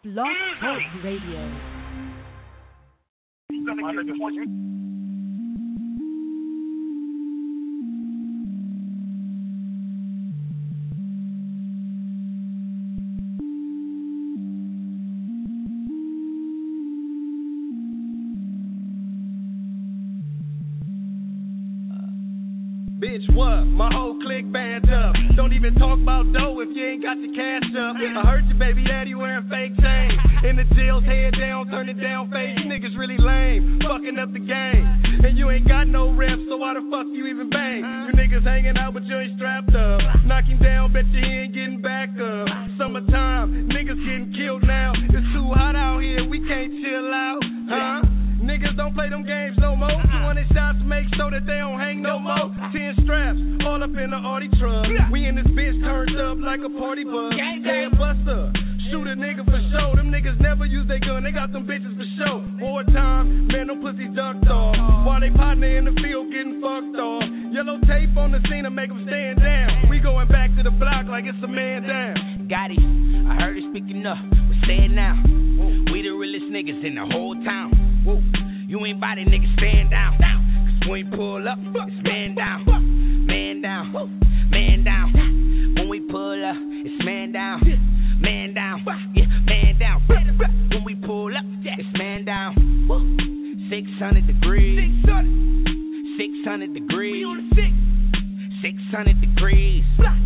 Blog Talk Radio. Bitch, what? My whole clique band up. Don't even talk about dough if you ain't got your cash up. I heard your baby daddy wearing fake chains. In the jails, head down, turn it down face. You niggas really lame, fucking up the game. And you ain't got no reps, so why the fuck you even bang? You niggas hanging out, but you ain't strapped up. Knocking down, bet you he ain't getting back up. Summertime, niggas getting killed now. It's too hot out here, we can't chill out, huh? Niggas don't play them games no more. 200 shots, make sure that they don't hang no more. 10 straps, all up in the Audi truck. We in this bitch turned up like a party bus. Yeah, buster, shoot a nigga for show. Them niggas never use their gun, they got them bitches for show. Wartime, man, them pussies ducked off. While they partner in the field getting fucked off. Yellow tape on the scene to make them stand down. We going back to the block like it's a man down. Got it, I heard it speaking up, but say it now. We the realest niggas in the whole town. You ain't body niggas, stand down. Cause when we pull up, it's man down. Man down, man down. When we pull up, it's man down. Man down, yeah, man down. When we pull up, it's man down. 600 degrees. 600 degrees. 600 degrees.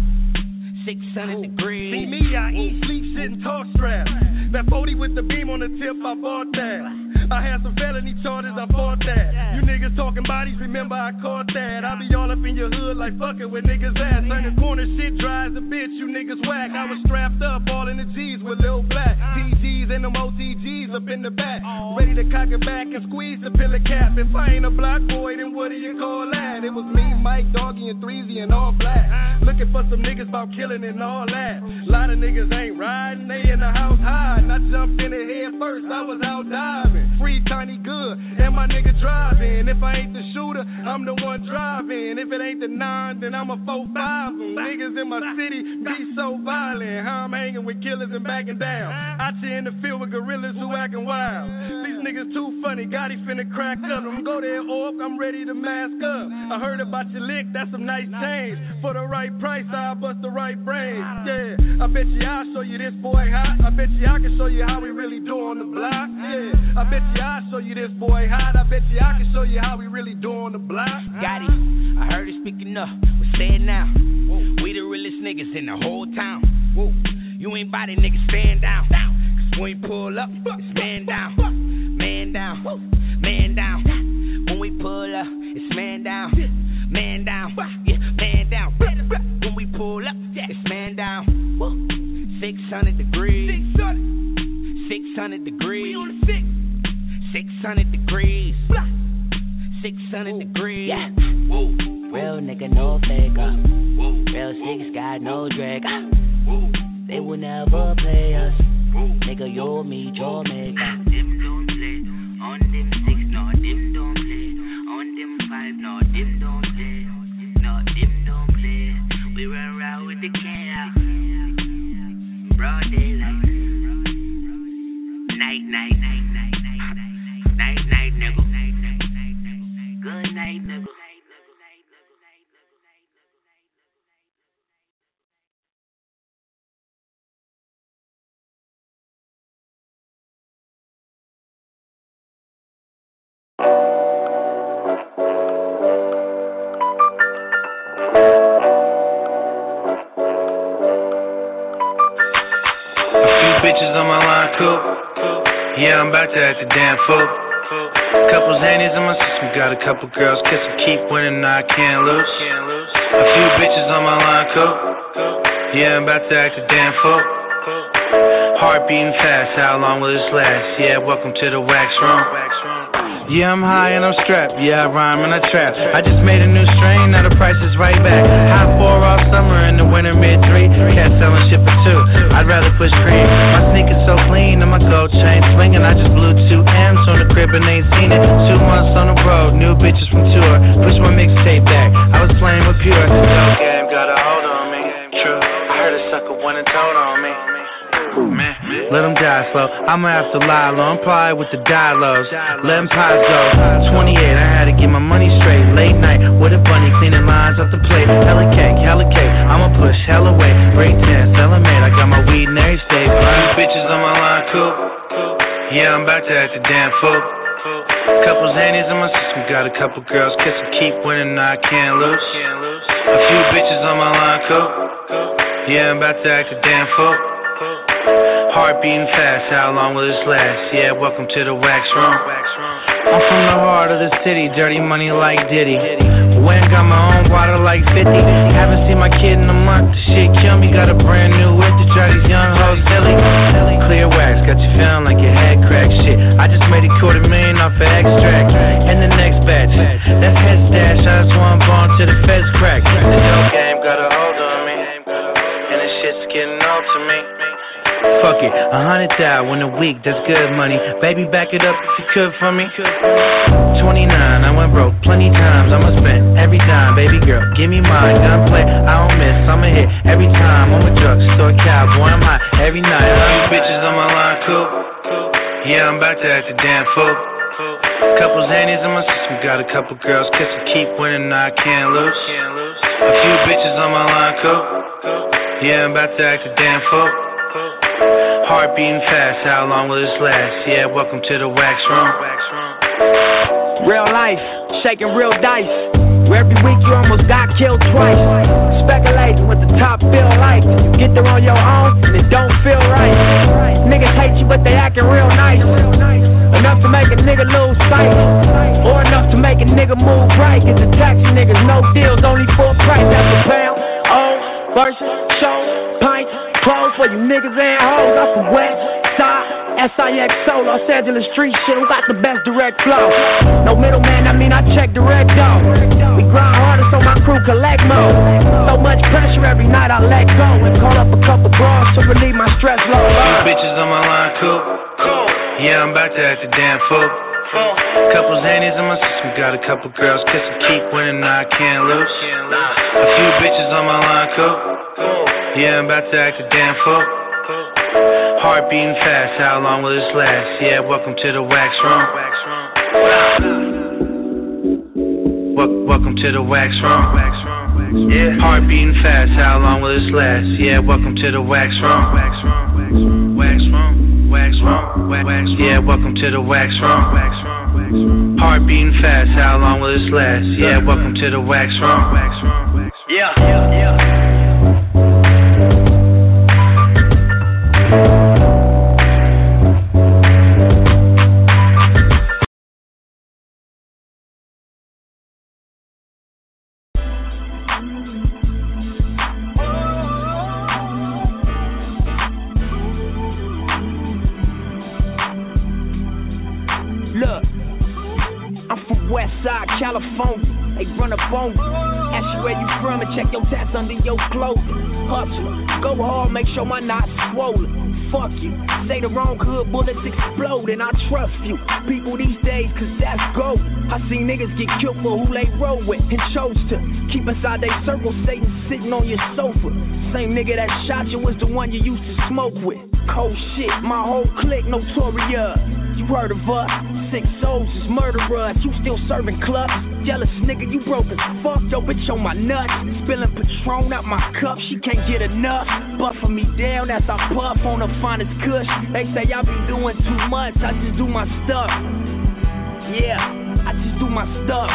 600 degrees. See me, I eat, sleep, sit, and talk strap. That 40 with the beam on the tip, I bought that. I had some felony charges, I fought that. You niggas talking bodies, remember I caught that. I be all up in your hood like fucking with niggas ass. Turning corner shit dry as a bitch, you niggas whack. I was strapped up, all in the G's with Lil Black. PGs and them OTGs up in the back. Ready to cock it back and squeeze the pillar cap. If I ain't a block boy, then what do you call that? It was me, Mike, Doggy, and Threezy and all black. Looking for some niggas about killing and all that. Lot of niggas ain't riding, they in the house hiding. I jumped in the head first, I was out diving. Free Tiny Good, and my nigga driving. If I ain't the shooter, I'm the one driving. If it ain't the 9, then I'm a 4-5. Niggas in my city be so violent. How I'm hanging with killers and backing down. Out here in the field with gorillas who acting wild. These niggas too funny, Gotti finna crack up. I'm go there, Orc, I'm ready to mask up. I heard about your lick, that's some nice change. For the right price, I'll bust the right brain. Yeah, I bet you I'll show you this boy hot. I bet you I can show you how we really do on the block. Yeah, I bet you I'll show you this boy hot. I bet you I can show you how we really do on the block. Got it, I heard it speaking up, but say it now. We the realest niggas in the whole town. You ain't body niggas, stand down. Cause when we pull up, it's man down. Man down, man down. When we pull up, it's man down. Man down, yeah, man down. When we pull up, it's man down. 600 degrees. 600 degrees. 600 degrees. 600 degrees. Yeah. Real nigga, no faker. Real six got no drag. They will never play us. Nigga, you'll meet your maker. Them don't play. On them 6, no, them don't play. On them 5, no, them don't play. No, them don't play. We run around with the chaos. Broad daylight. Night, night, night, night, night, night, night, night, nigga. Good night, nigga. Bitches on my line, cool. Yeah, I'm about to act a damn fool. Couple Xannies in my system, got a couple girls kiss them, keep winning, I can't lose. A few bitches on my line, cool. Yeah, I'm about to act a damn fool. Heart beating fast, how long will this last? Yeah, welcome to the wax room. Yeah, I'm high and I'm strapped. Yeah, I rhyme and I trap. I just made a new strain, now the price is right back. High 4 all summer, in the winter mid-3. Cat selling shit for 2. I'd rather push cream. My sneakers so clean and my gold chain swinging. I just blew 2 M's on the crib and ain't seen it. 2 months on the road, new bitches from tour. Push my mixtape back, I was playing with pure. No game got a hold on me. True, I heard a sucker went and told on me. Man, let them die slow. I'ma have to lie low. I'm probably with the die lows. Let them pies go. 28, I had to get my money straight. Late night with a bunny, cleaning lines off the plate. Hella cake, I'ma push hella weight. Break 10, selling made. I got my weed in every state. These bitches on my line, cool. Yeah, I'm about to act a damn fool. Couple zanies in my system, got a couple girls kissing, keep winning, I can't lose. A few bitches on my line, cool. Yeah, I'm about to act a damn fool. Heart beating fast, how long will this last? Yeah, welcome to the wax room. I'm from the heart of the city, dirty money like Diddy. When got my own water like 50. Haven't seen my kid in a month, the shit kill me. Got a brand new whip to drive these young hoes silly. Clear wax, got you feeling like your head cracked. Shit, I just made $250,000 off of extract. And the next batch, that's head stash. I just want born to the feds crack. The dope game got a hold on me, and this shit's getting old to me. Fuck it, 100,000 in a week, that's good money. Baby, back it up if you could for me. 29, I went broke plenty times. I'ma spend every dime, baby girl, give me mine. Gunplay, I don't miss, I'ma hit every time. I'm a drugstore cowboy, I'm hot every night. All these bitches on my line, cool. Yeah, I'm about to act a damn fool. Couple zanies in my system, got a couple girls kissing, keep winning, I can't lose. A few bitches on my line, cool. Yeah, I'm about to act a damn fool. Heart beating fast, how long will this last? Yeah, welcome to the wax room. Real life, shaking real dice. Every week you almost got killed twice. Speculating what the top feel like. You get there on your own and it don't feel right. Niggas hate you but they acting real nice. Enough to make a nigga lose sight, or enough to make a nigga move right. Get the taxi niggas, no deals, only full price. That's a pound, old, versus, show, pints, clothes for you niggas and hoes. I'm from West Side, SIXO, Los Angeles street shit. Who got the best direct flow? No middleman, I mean I check direct though. We grind harder so my crew collect more. So much pressure every night I let go and call up a couple bras to relieve my stress load. These bitches on my line, cool. Yeah, I'm about to act a damn fool. Couple zanies in my system, got a couple girls kissing, keep winning, I can't lose. A few bitches on my line, cool. Yeah, I'm about to act a damn fool. Heart beating fast, how long will this last? Yeah, welcome to the wax room. Welcome to the wax room. Yeah. Heart beating fast, how long will this last? Yeah, welcome to the wax room. Wax room. Wax room, yeah, welcome to the wax room. Heart beating fast, how long will this last? Yeah, welcome to the wax room. Yeah. California, they run up on you. Ask you where you from and check your tats under your clothing. Hustler, go hard, make sure my knot's swollen. Fuck you, say the wrong hood, bullets explode, and I trust you. People these days, cause that's gold. I seen niggas get killed for who they roll with and chose to keep inside they circle, Satan sitting on your sofa. Same nigga that shot you was the one you used to smoke with. Cold shit, my whole clique notorious. You heard of us, 6 souls is murderers. You still serving clubs, jealous nigga, you broke as fuck. Yo bitch on my nuts, spilling Patron out my cup. She can't get enough, buffing me down as I puff on the finest kush. They say I be doing too much, I just do my stuff. Yeah, I just do my stuff.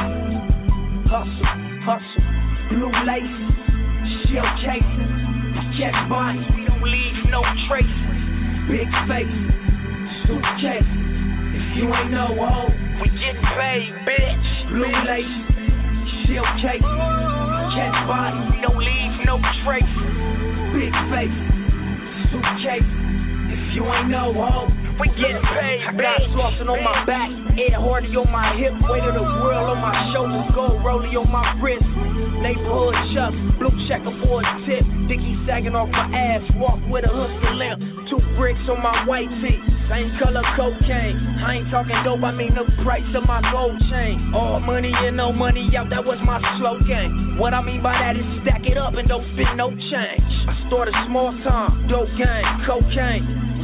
Hustle, blue lace, shell cases, check bodies, we don't leave no traces. Big face, suitcase. If you ain't no hoe, we getting paid, bitch. Blue lace, shell case, catch body, we don't leave no trace. Big face, suitcase. If you ain't no hoe, we getting paid, bitch. I got Slauson on my back, Ed Hardy on my hip, weight of the world on my shoulders, gold rollie on my wrist. Neighborhood chucks, blue checkerboard tip, Dickie sagging off my ass, walk with a hooker limp. 2 bricks on my white tee, same color cocaine. I ain't talking dope, I mean the price of my gold chain. All money in, no money out, that was my slogan. What I mean by that is stack it up and don't fit no change. I started small time, dope game, cocaine.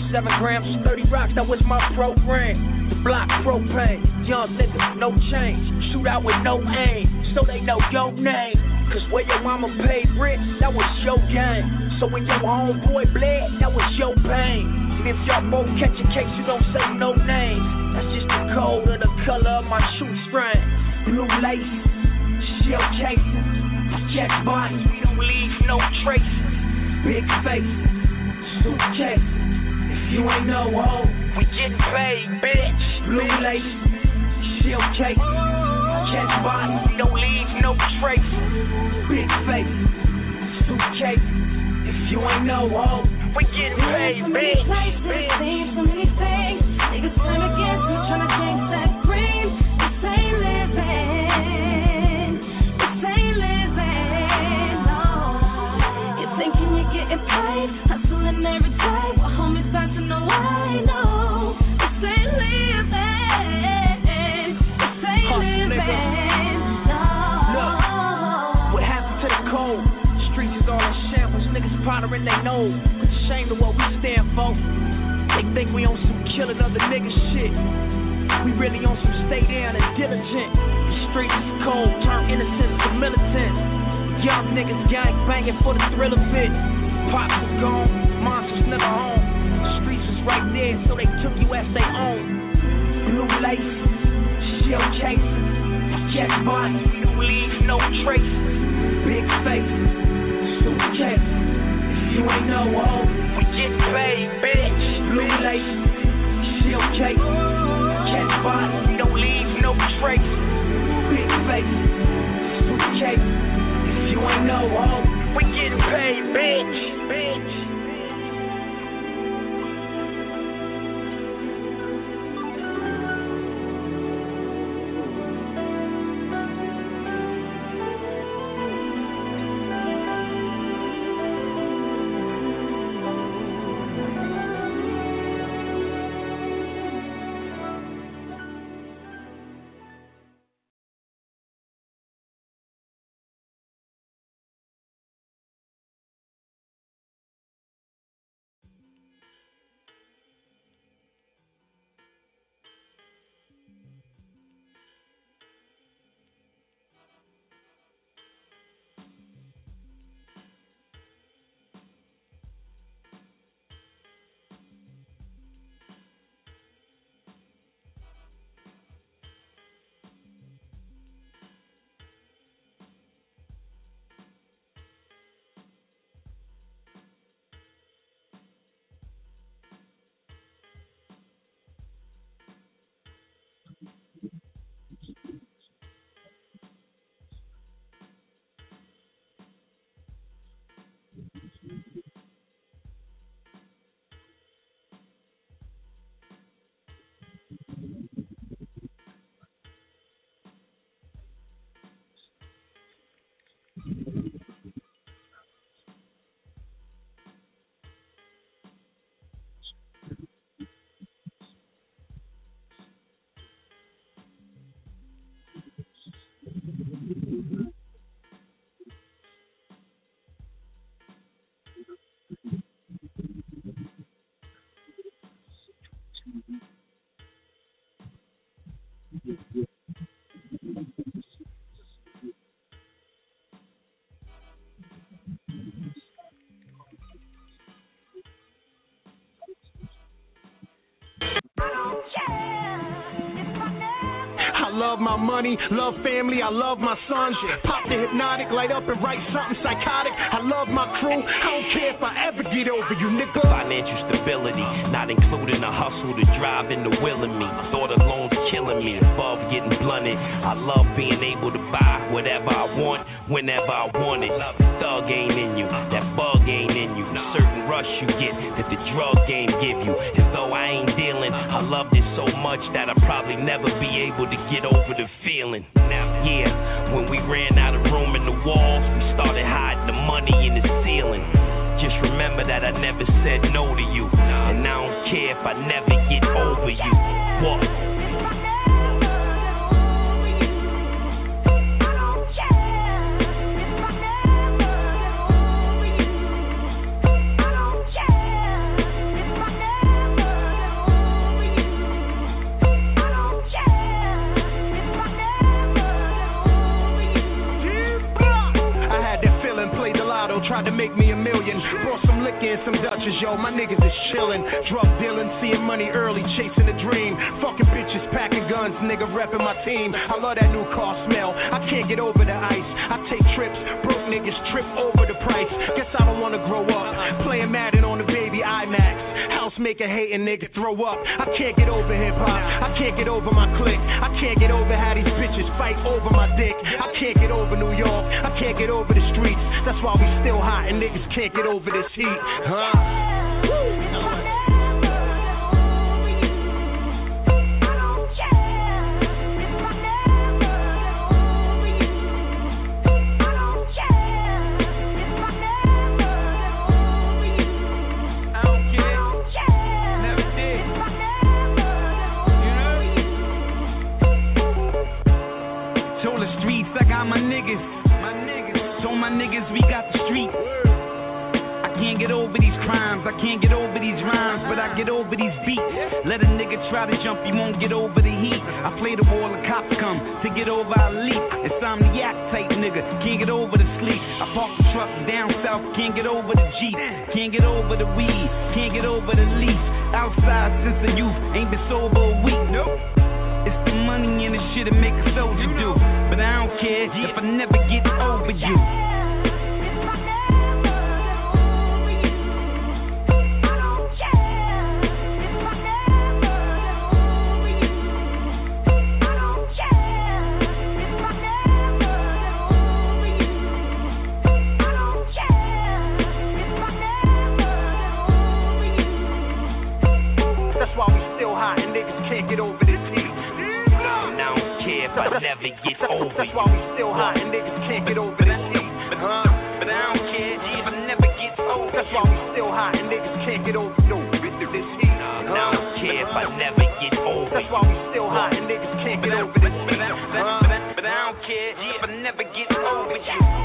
7 grams was 30 rocks, that was my program. The block propane, young nigga, no change. Shoot out with no aim, so they know your name. Cause where your mama paid rent, that was your game. So when your homeboy bled, that was your pain. And if y'all both catch a case, you don't say no names. That's just the code of the color of my shoestring. Blue lace, shell casing, jet bodies, we don't leave no traces. Big face, suitcase. If you ain't no hoe, we getting paid, bitch. Blue lace, shell casing, jet bodies, we don't leave no traces. Big face, suitcase. If you ain't no hoe, we getting paid, bitch. So many things, niggas turn against me, tryna chase that green. This ain't living, this ain't living, no. You thinking you're getting paid, hustling every day. Well, homies start to know I know. This ain't living, this ain't living, no. Look, what happened to the code? Streets is all in shambles, niggas powdering they know. Ashamed of what we stand for. They think we on some killing other niggas shit. We really on some stay down and diligent. The streets is cold, turn innocence to militant. Young niggas gang banging for the thrill of it. Pops was gone, moms was never home. The streets was right there, so they took you as they own. Blue lace, shell casing, jet bodies, we don't leave no traces. Big face, suitcase. If you ain't no hoe, we get paid, bitch. Blue lace, shell casing, jet bodies, we don't leave no traces. Big face, suitcase. If you ain't no hoe, we get paid, bitch. I love my money, love family, I love my sons. Pop the hypnotic, light up and write something psychotic. I love my crew, I don't care if I ever get over you, nigga. Financial stability, not including the hustle to drive in the will of me. Thought alone killing me, above getting blunted. I love being able to buy whatever I want, whenever I want it. Thug ain't in you, that bug ain't in you. Certain rush you get that the drug game give you. And though I ain't dealing, I loved it so much that I'll probably never be able to get over the feeling. Now, yeah, when we ran out of room in the walls, we started hiding the money in the ceiling. Just remember that I never said no to you, and I don't care if I never get over you. What? some Dutchess, yo. My niggas is chillin', drug dealing, seeing money early, chasing a dream. Fucking bitches, packing guns, nigga reppin' my team. I love that new car smell. I can't get over the ice. I take trips, broke niggas trip over the price. Guess I don't wanna grow up playing Madden on the baby IMAX. House making hating nigga throw up. I can't get over hip hop. I can't get over my clique. I can't get over how these bitches fight over my dick. I can't get over New York. I can't get over the streets. That's why we still hot and niggas can't get over this heat. I got my niggas. Told my niggas we got the street. I can't get over these crimes, I can't get over these rhymes, but I get over these beats. Let a nigga try to jump, he won't get over the heat. I play the ball, the cops come to get over, I leap. Insomniac type nigga, can't get over the sleep. I park the truck down south, can't get over the Jeep. Can't get over the weed, can't get over the lease. Outside since the youth, ain't been sober a week. Nope. It's the money and the shit that make a soldier do. But I don't care if I never get over you. That's why we still hot and niggas can't get over this heat. I never get over That's why we still hot and niggas can't get over this heat. But I don't care if I never get over. That's why we still hot and niggas can't get over this heat. I don't care if I never get over. That's why we still hot and niggas can't get over this heat. But I don't care if I never get over you.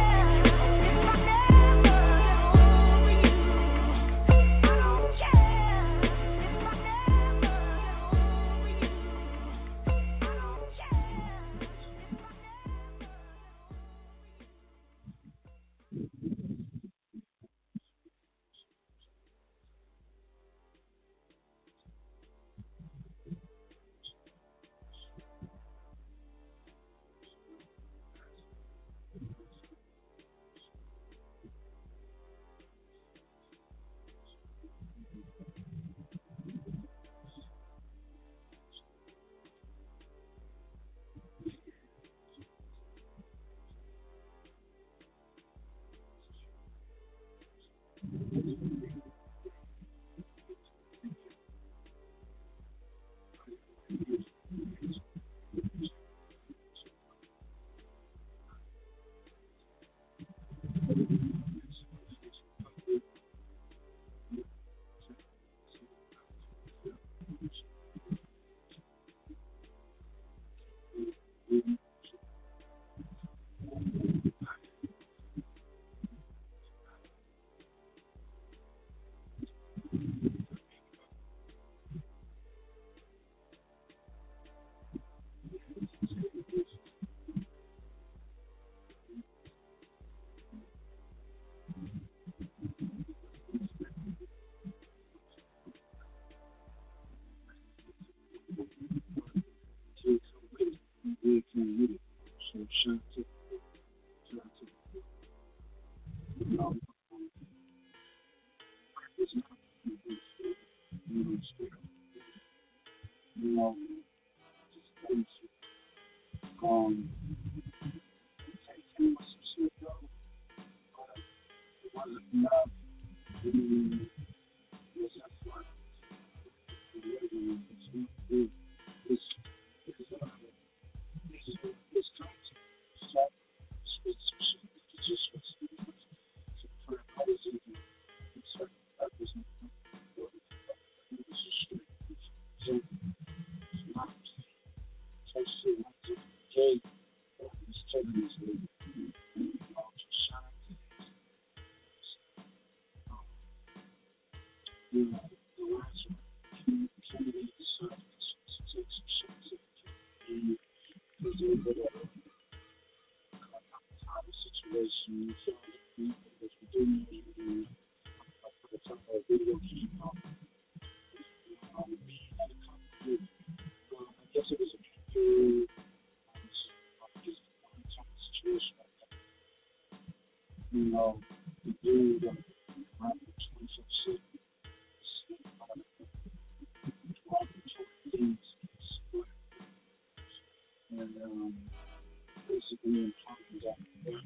and then talking about the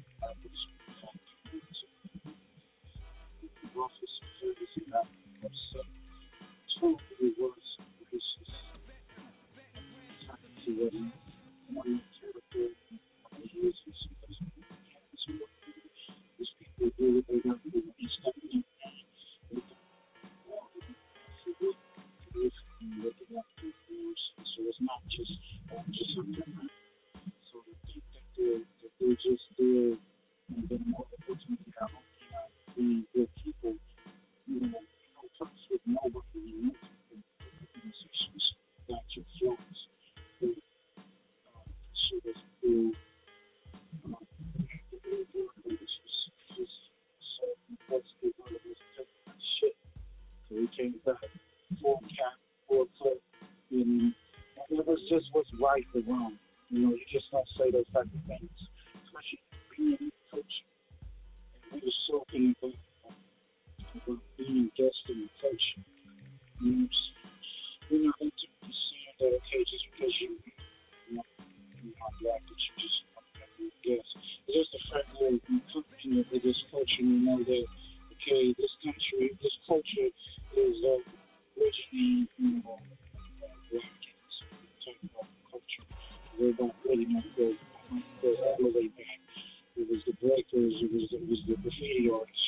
office service and got upset. So it was racist. He wasn't one territory. These people do what they got to do. He's stepping in. Looking up to things. So it's not just something. So they think that they're just there and then more opportunity out being good people. You know, don't touch with nobody. You know, organizations that your flaws. They shoot us through just so let's get rid of this shit. So we came back full cap, full clip, and it was just what's right or wrong. You know, you just don't say those type of things. Especially being coaching. And we were soaking about being guest and coaching. You know, we're not into saying that, okay, just because you're not black, that you just want to be a guest. It's just the fact that you come in with this culture, you know that, okay, this country, this culture is originally, you know, black type of culture. We're not really not go all the way back. It was the breakers, it was the graffiti artists.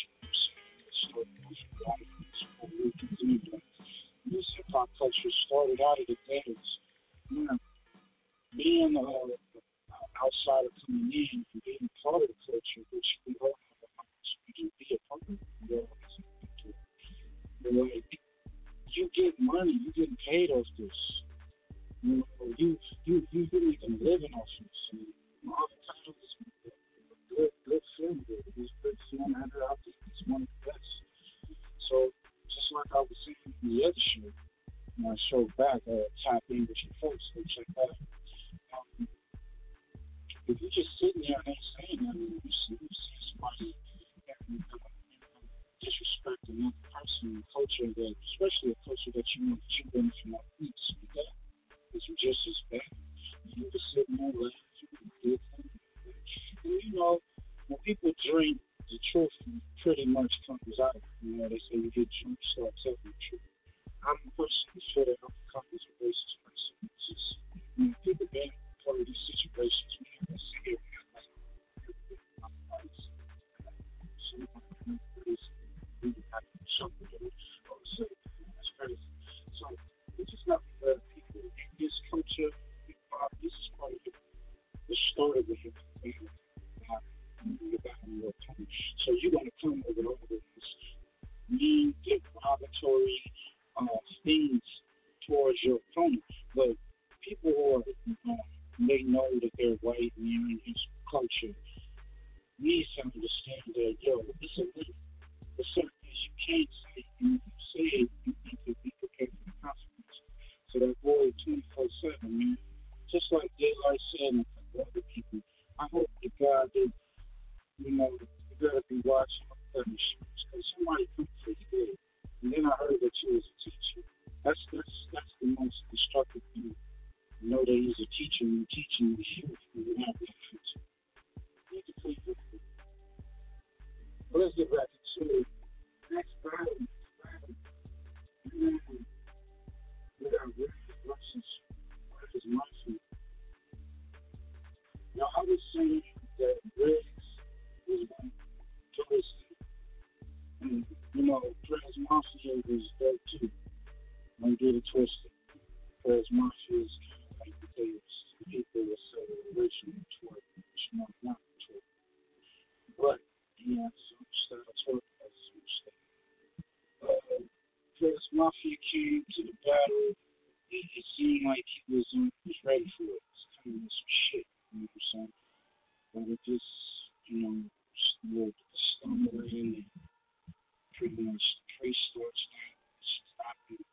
This hip hop culture started out of the ghettos. You know, being outsider coming in and being part of the culture, which we all have a opportunity to be a part of. But like, you get money, you getting paid off this. You know, you even living off this. All the titles, good film, this good film editor out there, it's one of the best. So just like I was saying in the other show, when I showed back, tap in with your folks, go check that out. If you're just sitting there and ain't saying nothing, you see somebody disrespect another person, culture that, especially a culture that you know that you've been from our roots, that is just as bad. You can sit there and laugh, you can do things. And you know, when people drink, the truth pretty much comes out. You know, they say you get drunk, start telling the truth. I'm a person who feel that I'm a racist person. It's just, you know, people being part of these situations, we have to sit here and like, something that's crazy. So it's just not for people in this culture. This is part of the story of the family. So you're going to come over all this mean, derogatory things towards your opponent. But people who are, they know that they're white and they're in his culture, need to understand that, yo, it's a little. There's certain things you can't say, and if you say it, you need to be prepared for the consequences. So that boy 24/7, man, just like Daylight said and other people, I hope to God that, you know, you gotta be watching other shows, because somebody come for you good. And then I heard that you was a teacher. That's the most destructive thing. You know that he's a teacher and teaching the youth and you're not the future. You need to plead with him. But let's get back to the next battle. We got Riggs versus Mafia. Now, I was saying that Riggs was going to do his thing. And, you know, Prez Mafia was dope too. Don't get it twisted. Prez Mafia is kind of like the days people would say original twerk, which not twerk. But he had some style twerk, has some style. Prez Mafia came to the battle. It seemed like he was ready for it. It's kind of some shit, you know what I'm saying? But it just, you know, stumbling and pretty much trace starts down, stopping.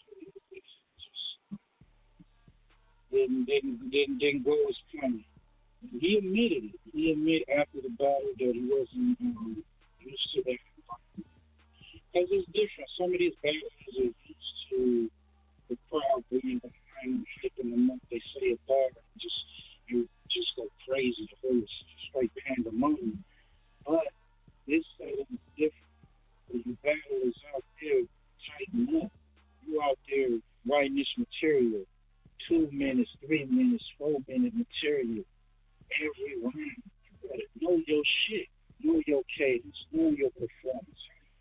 Didn't go as planned. He admitted it. He admitted after the battle that he wasn't used to that. Because it's different. Some of these battles are used to the crowd being behind, hyping them up. They say a bar, just you just go crazy. The whole straight pandemonium. But this setting is different. The battle is out there tighten up. You out there writing this material, 2 minutes, 3 minutes, 4-minute material every round. You better know your shit, know your cadence, know your performance.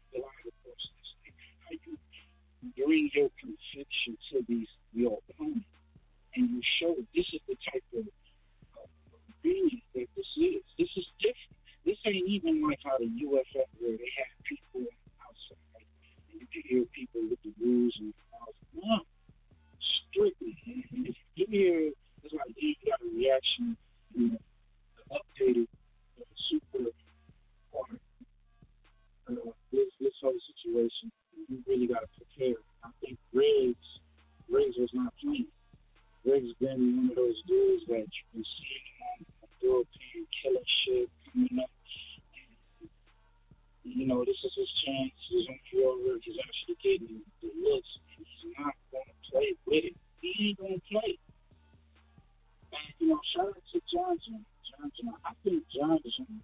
How you bring your conviction to your opponent, and you show this is the type of being that this is. This is different. This ain't even like how the UFF where they have people outside and you can hear people with the rules and no, strictly. And if you hear, it's like you got a reaction, the updated super part. This whole situation, you really got to prepare. I think Riggs was not playing. Riggs been one of those dudes that you can see on the European killing shit coming up. And, this is his chance. His own Riggs is actually getting the looks, and he's not going to play with it. He ain't going to play. And, shout out to Johnson. I think Johnson,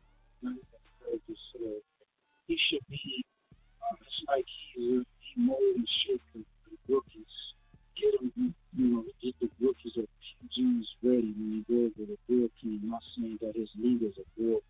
he should be, it's like he molded and shaped the rookies. Get them, get the rookies or PGs ready when you go over the real team. I'm not saying that his league is a real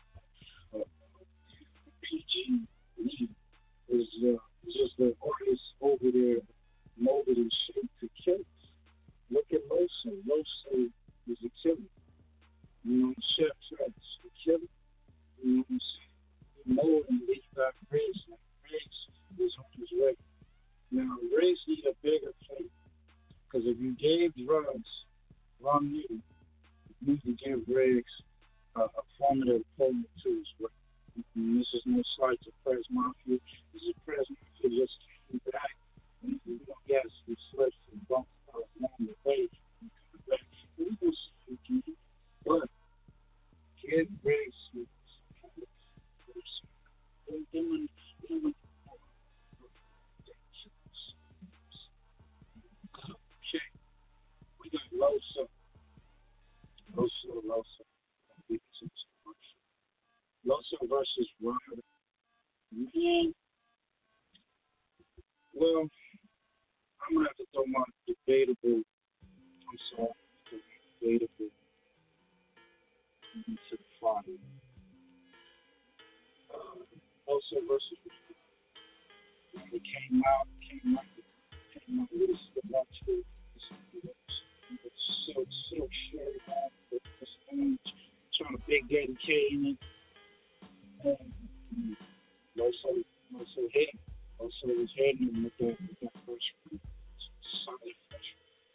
PG league. Is just the artists over there molded and shaped to kill us. Look at Loso. Loso is a killer. Chef Travis, the killer. He molded and he got Riggs. Riggs is on his way. Now, Riggs need a bigger plate. Because if you gave drugs wrong you need to give Riggs a formative opponent to his way. And this is no slight to Prez Mafia. This is Prez Mafia just came back. And, yes, we slipped and bumped along the way. And come back. And we will see you again. But get Riggs with Okay, we got Loso. Loso versus Ryder. Man, well, I'm going to have to throw my debatable into the fire. Loso versus Ryder. When it came out with the bunch of so short but trying to big Daddy Kane and Loso hit. Loso was hitting him with that first solid pressure.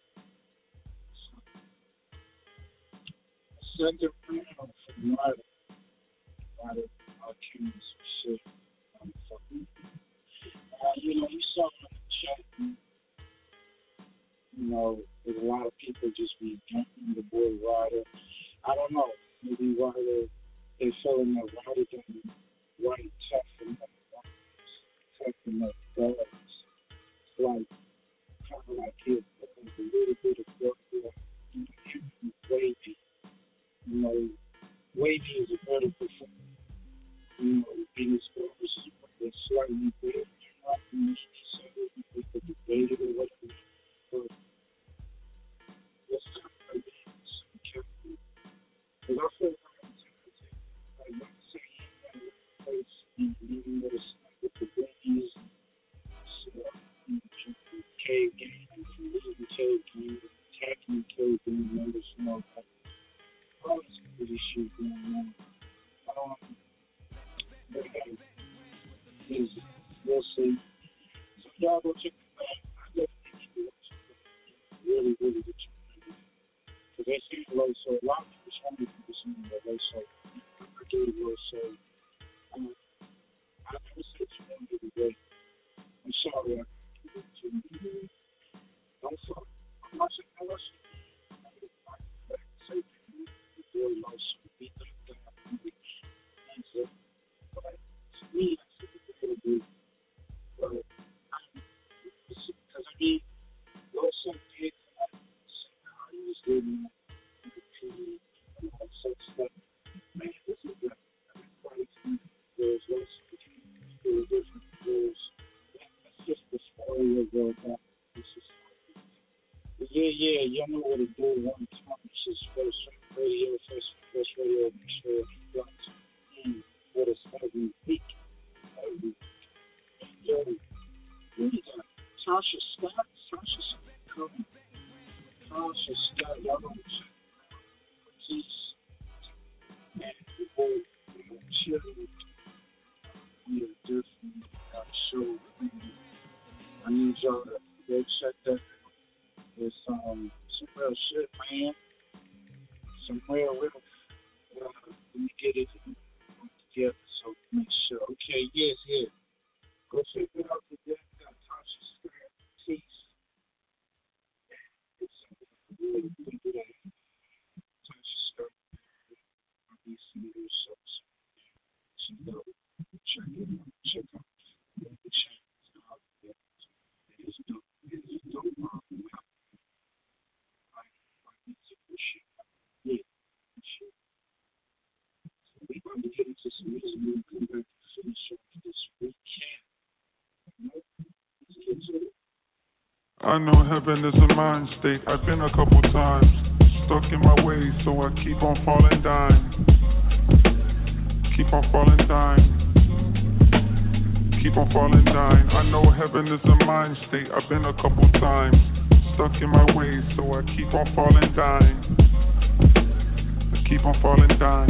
Second round from Ryder came some shit. You saw in the chat, there's a lot of people just be jumping the boy Ryder. I don't know. Maybe Ryder, they feeling that Ryder didn't run tough enough guards. Like, kind of like his, a little bit of work there. Wavy. Wavy is a better performer. In his purpose is slightly better. We could debate it or whatever. But let's talk about it carefully. Because I feel like I'm saying that place in the with the babies, cave game, leading cave game, attacking cave game members, all this crazy shit going on. We'll see. So y'all go check it out. I definitely need to watch it. Really, really good. Because they see Loso. A lot of people, so many people see Loso. I gave Loso. I never said you wanted to be great. I'm sorry. I can't give it to you. I'm sorry. I'm not saying I lost you. I'm say the boy Loso. Beat that guy. And so, but to me, I said it's a little bit. But because Loso did how he was getting the Yeah, y'all know what to do. One time, this is First Radio with us every week. Yo, we got Tasha Scott. Tasha Scott, y'all know peace. And people, chill. Yeah, definitely got a show. I need y'all to go check that. There's some real shit, man. Some real. Let me get it together so make sure. Okay, yes. Go check it out today. Got Tasha Scott, peace. It's really good. Tasha Scott, these new shows. Check it out. Check out the channels out there. It's dope. Yeah. So we about to get into some music. We'll come back to finish up this weekend. Let's get to it. I know heaven is a mind state. I've been a couple times stuck in my ways, so I keep on falling down. Keep on falling down. Keep on falling down. I know heaven is a mind state. I've been a couple times stuck in my ways, so I keep on falling down. I keep on falling down.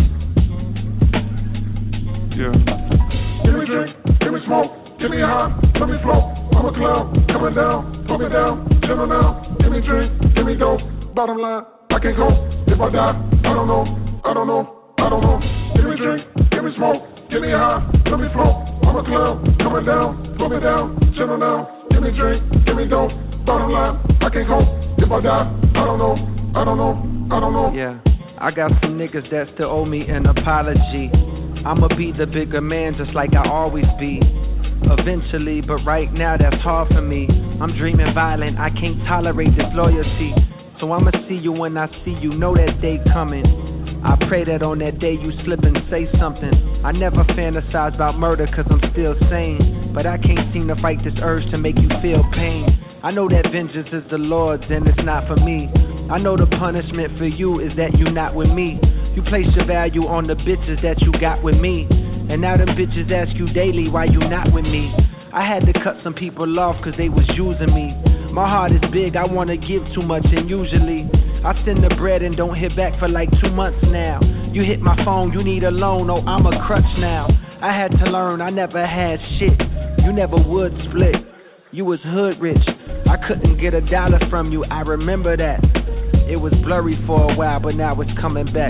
Yeah. Give me drink, give me smoke, give me high, let me float. I'm a clown, coming down, put me down, chill now. Give me drink, give me dope. Bottom line, I can't go. If I die, I don't know. Give me drink, give me smoke, give me high, let me float. I'm a clown, coming down, put me down, chill now. Give me drink, give me dope. Bottom line, I can't go. If I die, I don't know. Yeah, I got some niggas that still owe me an apology. I'ma be the bigger man just like I always be. Eventually, but right now that's hard for me. I'm dreaming violent, I can't tolerate disloyalty. So I'ma see you when I see you, know that day coming. I pray that on that day you slip and say something. I never fantasize about murder cause I'm still sane. But I can't seem to fight this urge to make you feel pain. I know that vengeance is the Lord's and it's not for me. I know the punishment for you is that you not with me. You place your value on the bitches that you got with me. And now them bitches ask you daily why you not with me. I had to cut some people off cause they was using me. My heart is big, I wanna give too much and usually I send the bread and don't hit back for like 2 months now. You hit my phone, you need a loan, oh I'm a crutch now. I had to learn, I never had shit. You never would split, you was hood rich. I couldn't get $1 from you, I remember that. It was blurry for a while, but now it's coming back.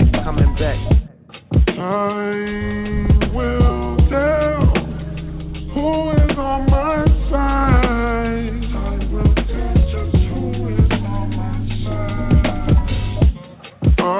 Time will tell who is on my side. Time will tell just who is on my side. I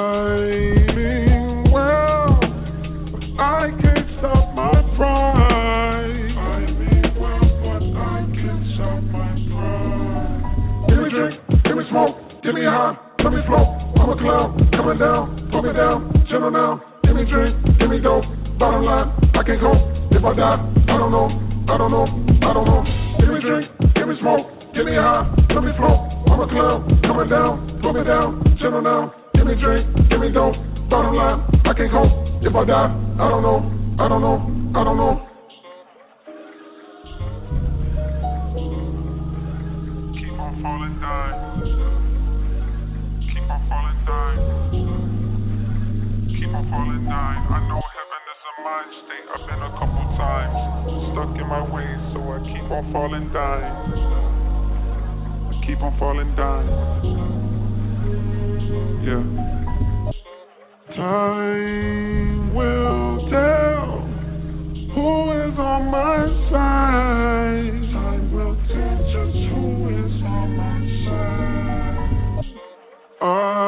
mean well, but I can't stop my pride. I mean well, but I can't stop my pride. Give me drink, give me smoke, give me high, let me float. I'm a clown, coming down, put me down, chill now. Give me drink, give me dope. Bottom line, I can't go. If I die, I don't know. Give me drink, give me smoke, give me high, let me float. I'm a clown, coming down, put me down, chill now. Give me drink, give me dope. Bottom line, I can't go. If I die, I don't know. Keep on falling down. Falling down. I know heaven is a mind state. I've been a couple times stuck in my ways, so I keep on falling down. Yeah. Time will tell who is on my side. Time will tell just who is on my side. I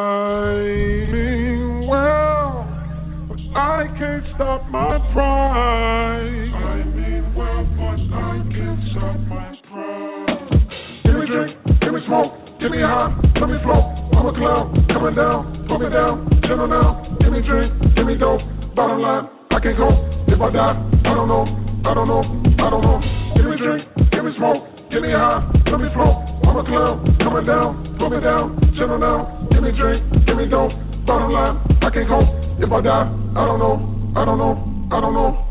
mean well, I can't stop my pride. I mean well, but I can't stop my pride. Give me drink, give me smoke, give me high, let me float. I'm a clown, coming down, put me down, chill now. Give me drink, give me dope. Bottom line, I can't go. If I die, I don't know. Give me drink, give me smoke, give me high, let me float. I'm I'm a clown, coming down, put me down, chill down, give me drink, give me dope. Bottom line, I can't cope. If I die, I don't know, I don't know, I don't know.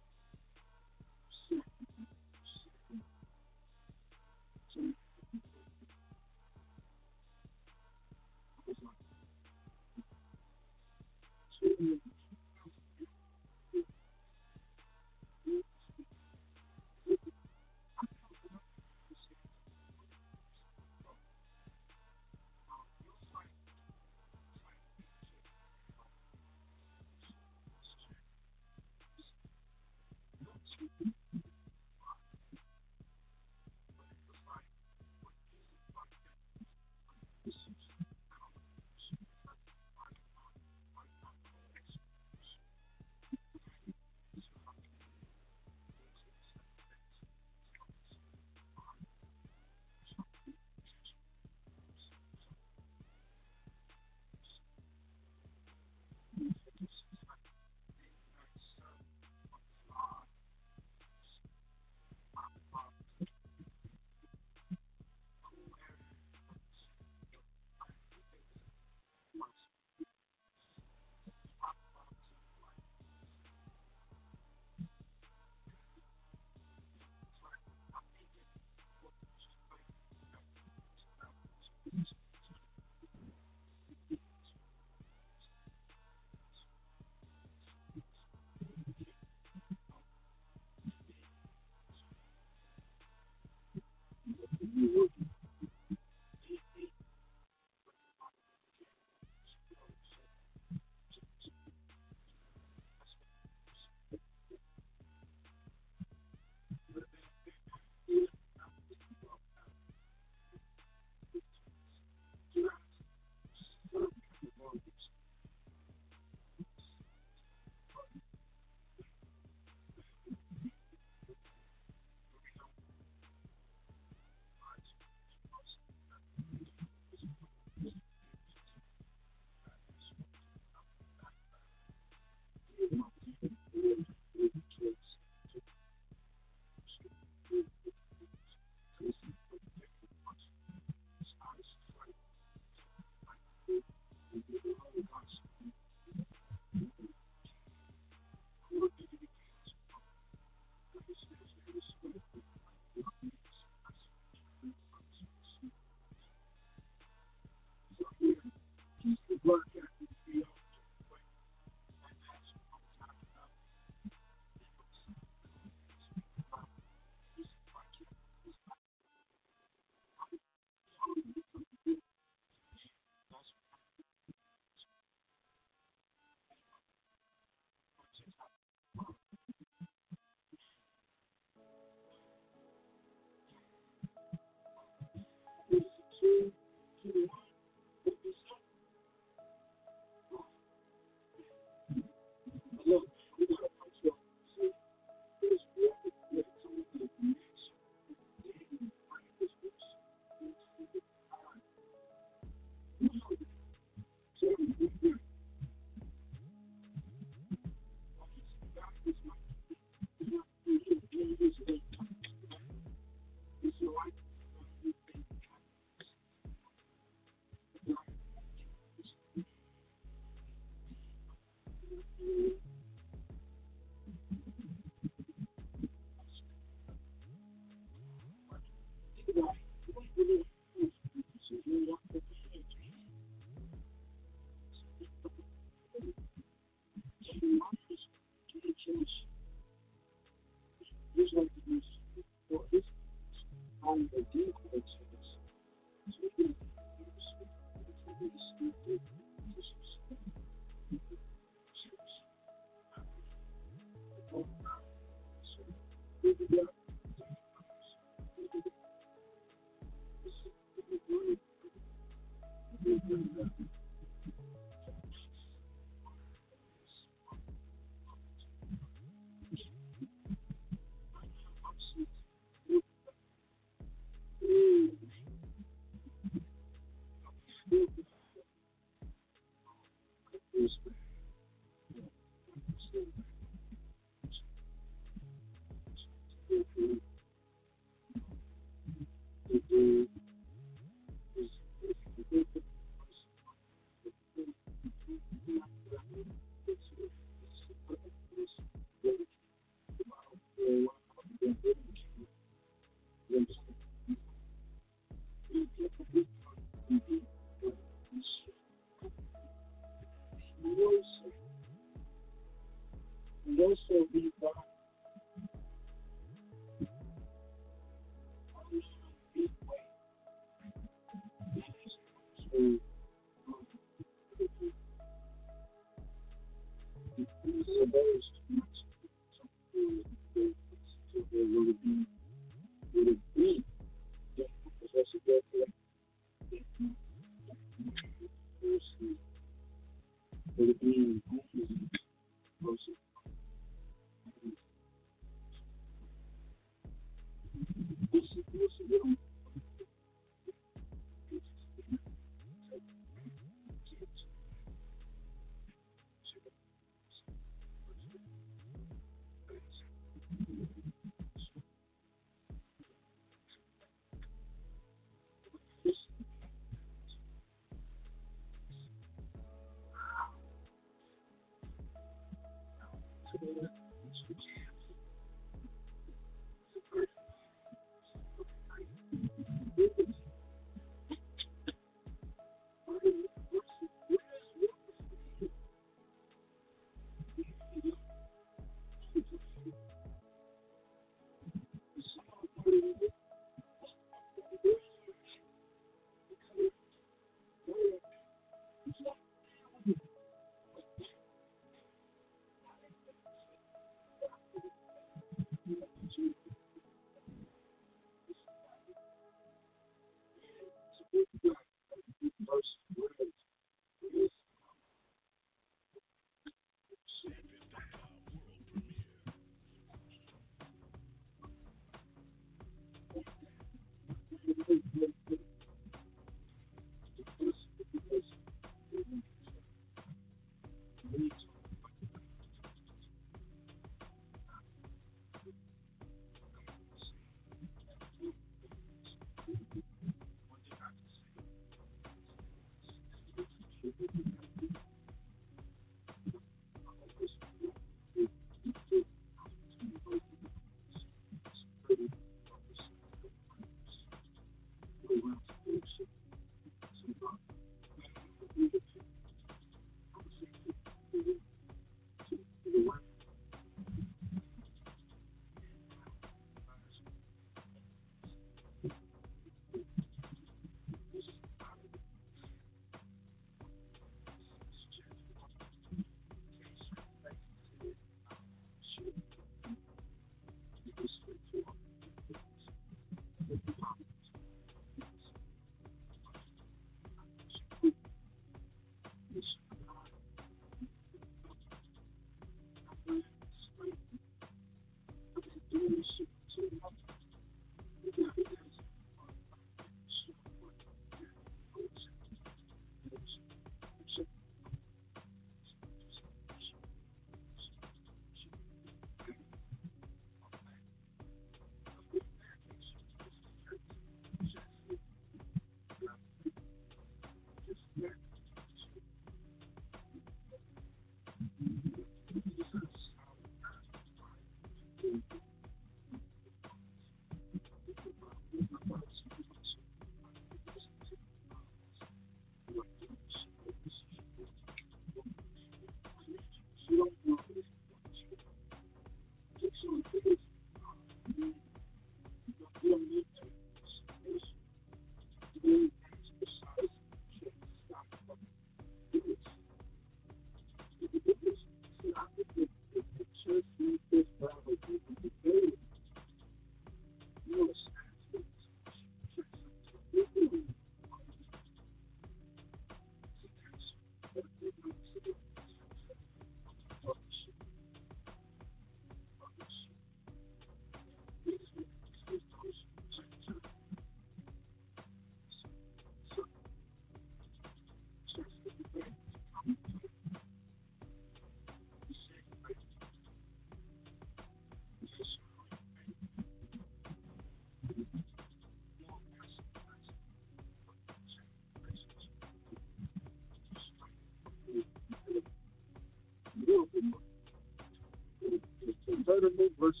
Letterman versus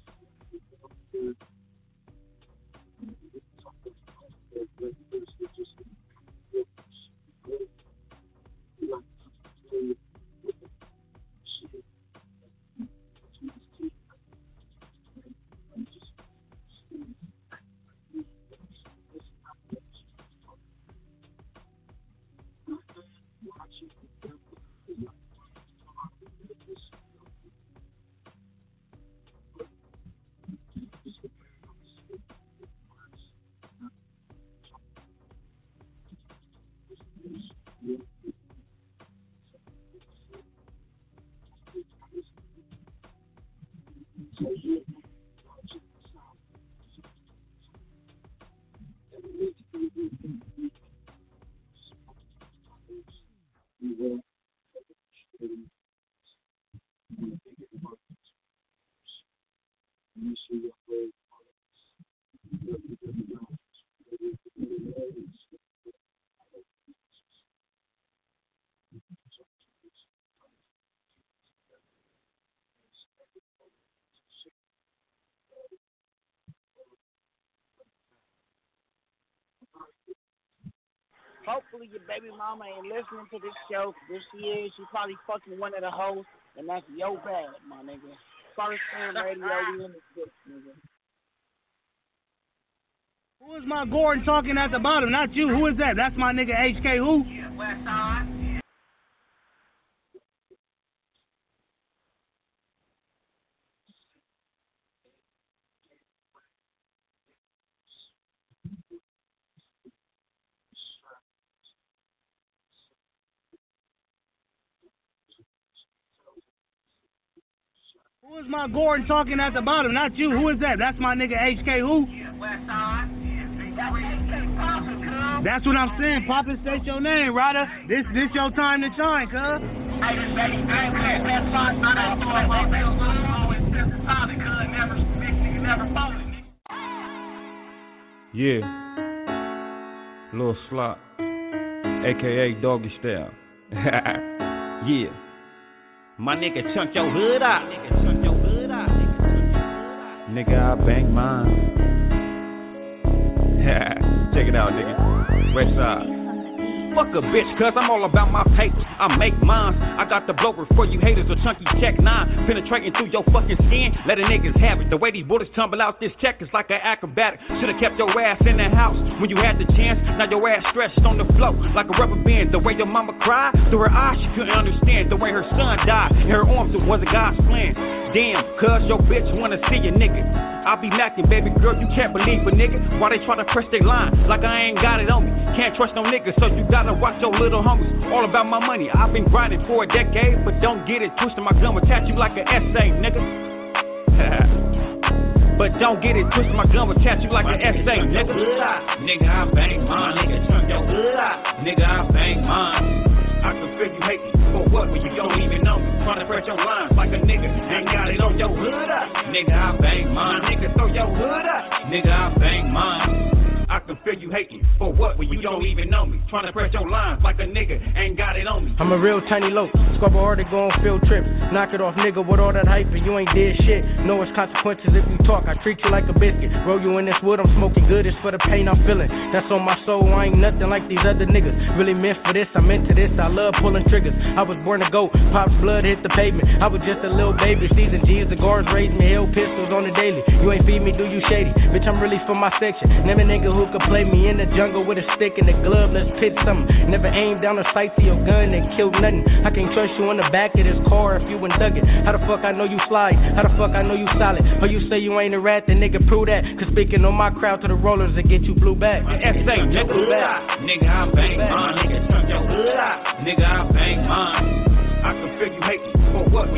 Hopefully your baby mama ain't listening to this show. If she is, she probably fucking one of the hosts, and that's your bad, my nigga. First Fam Radio, we in this bitch, nigga. Who is my Gordon talking at the bottom? Not you. Who is that? That's my nigga HK who? Westside. Who is my Gordon talking at the bottom? Not you. Who is that? That's my nigga HK who? That's what I'm saying. Papa, state your name, Ryder. This your time to shine, cuz. Yeah. Lil Slot, a.k.a. Doggy Style. Yeah. My nigga chunk your hood out. Nigga, I bang mine. Check it out, nigga. Westside. Fuck a bitch, cuz I'm all about my papers. I make mines. I got the blower for you haters, a chunky check 9. Penetrating through your fucking skin, letting niggas have it. The way these bullets tumble out this check is like an acrobatic. Should've kept your ass in the house when you had the chance. Now your ass stretched on the floor like a rubber band. The way your mama cried, through her eyes she couldn't understand. The way her son died, in her arms it wasn't God's plan. Damn, cuz your bitch wanna see a nigga. I be macking, baby girl, you can't believe a nigga. Why they try to press their line like I ain't got it on me. Can't trust no nigga, so you gotta watch your little homies. All about my money, I've been grinding for a decade, but don't get it twisted, my gun will attach you like an essay, nigga. But don't get it twisted, my gun will attach you like an essay, nigga. Nigga, I bang mine, nigga, turn your hood out. Nigga, I bang mine. I can feel you hate me for what when you don't even know me. Tryna press your lines like a nigga, ain't got it on your hood up. Nigga, I bang mine, nigga, throw your hood up. Nigga, I bang mine. I can feel you hating for what when you don't even know me. Tryna press your lines like a nigga, ain't got it on me. I'm a real tiny lope, squabble hard to go on field trips. Knock it off, nigga, with all that hype, and you ain't did shit. Know it's consequences if you talk, I treat you like a biscuit. Roll you in this wood, I'm smoking good, it's for the pain I'm feeling. That's on my soul, I ain't nothing like these other niggas. Really meant for this, I'm into this, I love pulling triggers. I was born to go, Pop's blood hit the pavement. I was just a little baby, season G's, the guards raised me, held pistols on the daily. You ain't feed me, do you shady? Bitch, I'm really for my section. Never nigga who could play me in the jungle with a stick and a glove, let's pitch something. Never aim down the sight to your gun and kill nothing. I can't trust you in the back of this car if you and Duggan. How the fuck I know you slide? How the fuck I know you solid? Or you say you ain't a rat, then nigga prove that. Cause speaking on my crowd to the rollers that get you blue back. S.A. nigga, nigga, I bang mine. Nigga, turn your hood out. Nigga, I bang mine. I can feel you hate me for what?